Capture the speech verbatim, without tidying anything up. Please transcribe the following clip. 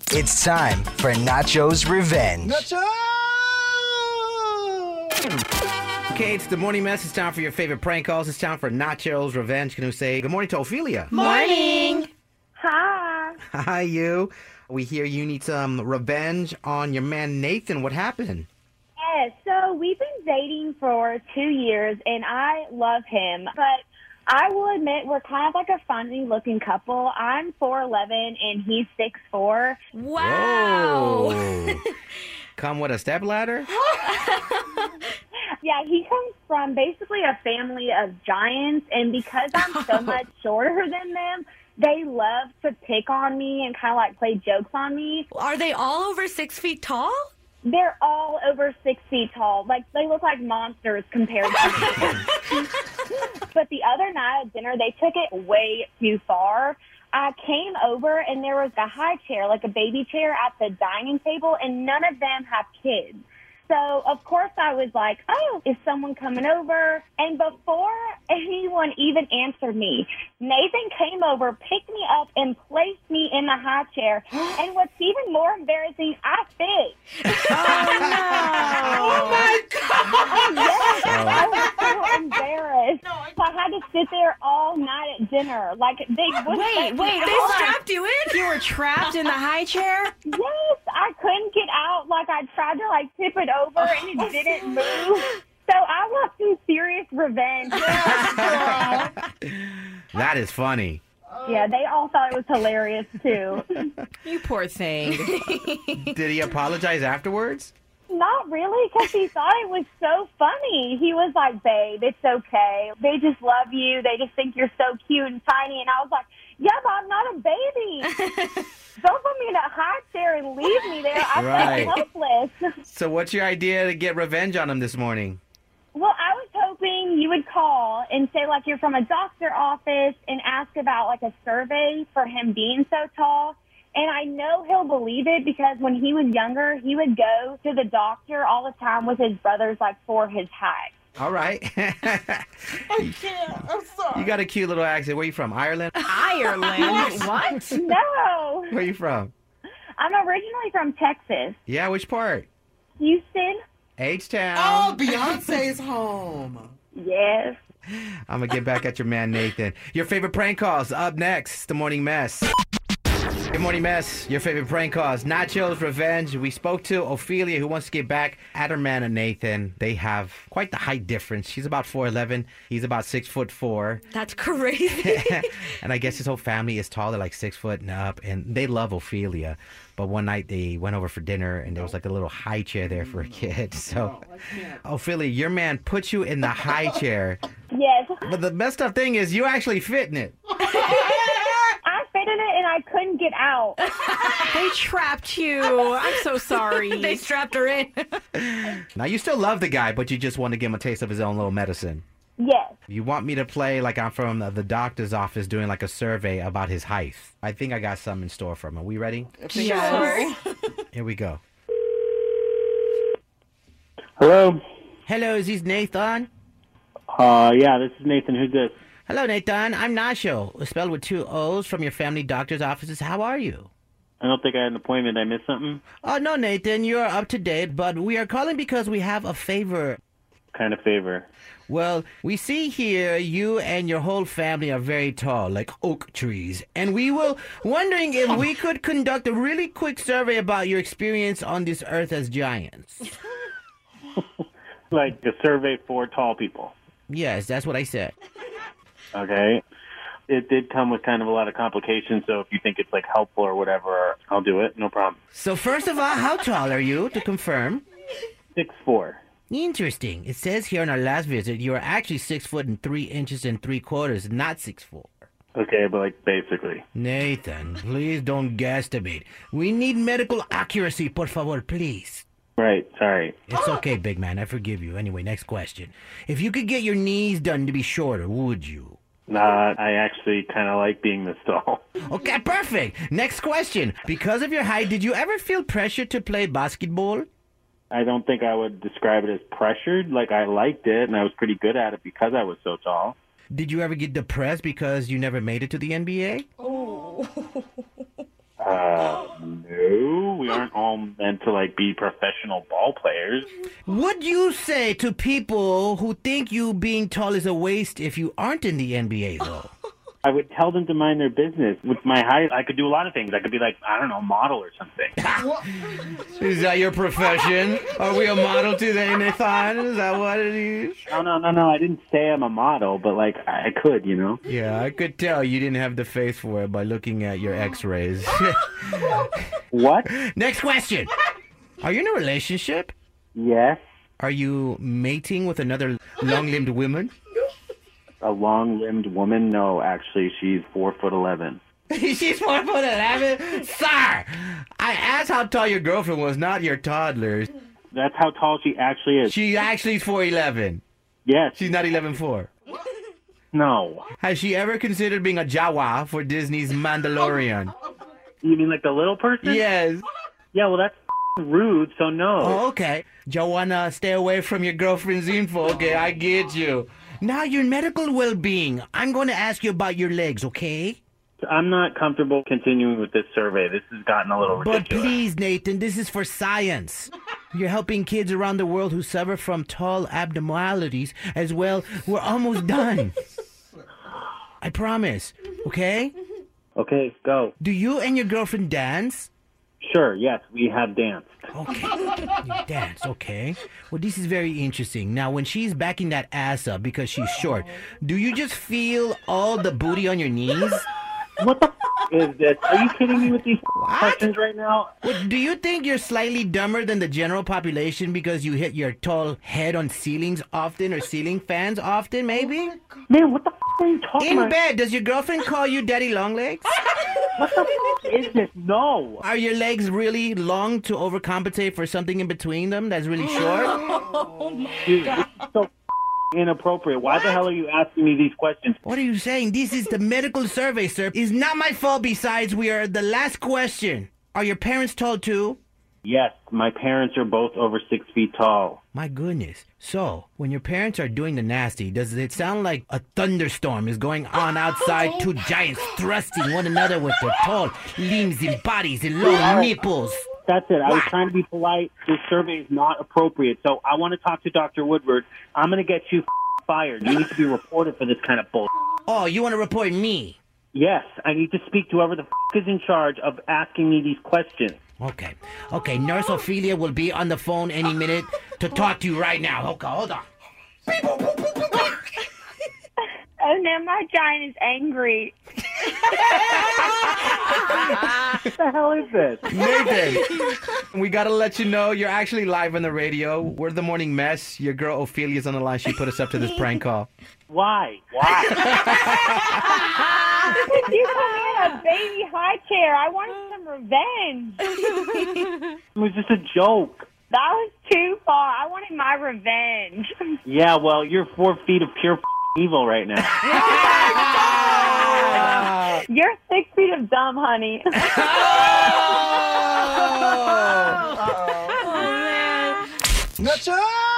It's time for Nacho's Revenge. Nacho! Okay, it's the morning mess. It's time for your favorite prank calls. It's time for Nacho's Revenge. Can you say good morning to Ophelia? Morning. Hi. Hi, you. We hear you need some revenge on your man Nathan. What happened? Yes, so we've been dating for two years, and I love him. But I will admit we're kind of like a funny-looking couple. I'm four eleven, and he's six four. Wow. Whoa. Come with a stepladder? Yeah, he comes from basically a family of giants, and because I'm so much shorter than them, they love to pick on me and kind of like play jokes on me. Are they all over six feet tall? They're all over six feet tall. Like, they look like monsters compared to me. But the other night at dinner, they took it way too far. I came over, and there was a high chair, like a baby chair, at the dining table, and none of them have kids. So, of course, I was like, oh, is someone coming over? And before anyone even answered me, Nathan came over, picked me up, and placed me in the high chair. And what's even more embarrassing, I fit. Oh, my God. Yes, I was so embarrassed. So I had to sit there all night at dinner. Like, they wouldn't Wait, let me wait, They out. strapped you in? You were trapped in the high chair? Yes, I couldn't get out. Like, I tried to, like, tip it over, and it didn't move. So I want some serious revenge. That is funny. Yeah, they all thought it was hilarious, too. You poor thing. Did he apologize afterwards? Not really, because he thought it was so funny. He was like, babe, it's okay. They just love you. They just think you're so cute and tiny. And I was like, yeah, but I'm not a baby. Don't put me in a high chair and leave me there. I feel Right. helpless. So what's your idea to get revenge on him this morning? Well, I was hoping you would call and say, like, you're from a doctor office and ask about, like, a survey for him being so tall. And I know he'll believe it because when he was younger, he would go to the doctor all the time with his brothers, like, for his height. All right. I can't. I'm sorry. You got a cute little accent. Where you from? Ireland? Ireland? What? No, Where you from? I'm originally from Texas, Yeah, which part? Houston. H-Town. Oh, Beyonce's home. Yes. I'm going to get back at your man, Nathan. Your favorite prank calls up next. The Morning Mess. Good morning, Mess. Your favorite prank calls. Nacho's Revenge. We spoke to Ophelia, who wants to get back at her man, Nathan. They have quite the height difference. She's about four eleven. He's about six foot four. That's crazy. And I guess his whole family is tall. They're like six foot and up, and they love Ophelia. But one night they went over for dinner, and there was like a little high chair there for a kid. So, Ophelia, your man put you in the high chair. Yes. But the messed up thing is you actually fit in it. I fit in it and I couldn't get out. They trapped you. I'm so sorry. They strapped her in. Now, you still love the guy, but you just want to give him a taste of his own little medicine. Yes. You want me to play like I'm from the, the doctor's office doing like a survey about his height. I think I got something in store for him. Are we ready? Yes. Here we go. Hello. Hello, is this Nathan? Uh, yeah, this is Nathan. Who's this? Hello, Nathan. I'm Nacho, spelled with two O's from your family doctor's offices. How are you? I don't think I had an appointment. I missed something. Oh, no, Nathan. You're up to date, but we are calling because we have a favor. Kind of favor. Well, we see here you and your whole family are very tall, like oak trees. And we were wondering if we could conduct a really quick survey about your experience on this earth as giants. Like a survey for tall people. Yes, that's what I said. Okay. It did come with kind of a lot of complications, so if you think it's like helpful or whatever, I'll do it. No problem. So first of all, how tall are you, to confirm? Six four. Interesting. It says here on our last visit you are actually six foot and three inches and three quarters, not six four. Okay, but like basically. Nathan, please don't guesstimate. We need medical accuracy, por favor, please. Right. Sorry. It's okay, big man. I forgive you. Anyway, next question. If you could get your knees done to be shorter, would you? Nah, I actually kind of like being this tall. Okay, perfect. Next question. Because of your height, did you ever feel pressure to play basketball? I don't think I would describe it as pressured. Like, I liked it, and I was pretty good at it because I was so tall. Did you ever get depressed because you never made it to the N B A? Uh, no. all meant to like be professional ball players. Would you say to people who think you being tall is a waste if you aren't in the N B A, though? I would tell them to mind their business. With my height, I could do a lot of things. I could be like, I don't know, model or something. Is that your profession? Are we a model today, Nathan? Is that what it is? No, no, no, no. I didn't say I'm a model, but like I could, you know. Yeah, I could tell you didn't have the face for it by looking at your x-rays. What? Next question. Are you in a relationship? Yes. Are you mating with another long-limbed woman? A long-limbed woman? No, actually, she's four foot eleven. She's four foot eleven? Sir! I asked how tall your girlfriend was, not your toddler. That's how tall she actually is. She actually is four eleven. Yes. She's not eleven four. No. Has she ever considered being a Jawa for Disney's Mandalorian? You mean like the little person? Yes. Yeah, well, that's rude, so no. Oh, okay. Joanna, stay away from your girlfriend's info, okay? I get you. Now, your medical well-being. I'm going to ask you about your legs, okay? I'm not comfortable continuing with this survey. This has gotten a little ridiculous. But please, Nathan, this is for science. You're helping kids around the world who suffer from tall abnormalities as well. We're almost done. I promise, okay? Okay, go. Do you and your girlfriend dance? Sure, yes, we have danced. Okay, you dance, okay. Well, this is very interesting. Now, when she's backing that ass up because she's short, do you just feel all the booty on your knees? What the f- is this? Are you kidding me with these What? questions right now? Well, do you think you're slightly dumber than the general population because you hit your tall head on ceilings often or ceiling fans often, maybe? Man, what the f- are you talking In about? bed, does your girlfriend call you Daddy Longlegs? What the f- is this? No. Are your legs really long to overcompensate for something in between them that's really short? Dude, this is so f- inappropriate. Why the hell are you asking me these questions? What are you saying? This is the medical survey, sir. It's not my fault. Besides, we are the last question. Are your parents tall too? Yes, my parents are both over six feet tall. My goodness. So, when your parents are doing the nasty, does it sound like a thunderstorm is going on outside? Two giants thrusting one another with their tall limbs and bodies and long nipples. That's it. I was What? trying to be polite. This survey is not appropriate. So I want to talk to Doctor Woodward. I'm going to get you f- fired. You need to be reported for this kind of bull. Oh, you want to report me? Yes, I need to speak to whoever the f- is in charge of asking me these questions. Okay. Okay, Nurse Ophelia will be on the phone any minute to talk to you right now. Okay, hold on. Oh no, my giant is angry. What the hell is this? Nathan, we got to let you know you're actually live on the radio. We're the Morning Mess. Your girl Ophelia's on the line. She put us up to this prank call. Why? Why? You put me in a baby high chair. I wanted some revenge. It was just a joke. That was too far. I wanted my revenge. Yeah, well, you're four feet of pure f- evil right now. You're six feet of dumb, honey. Nacho!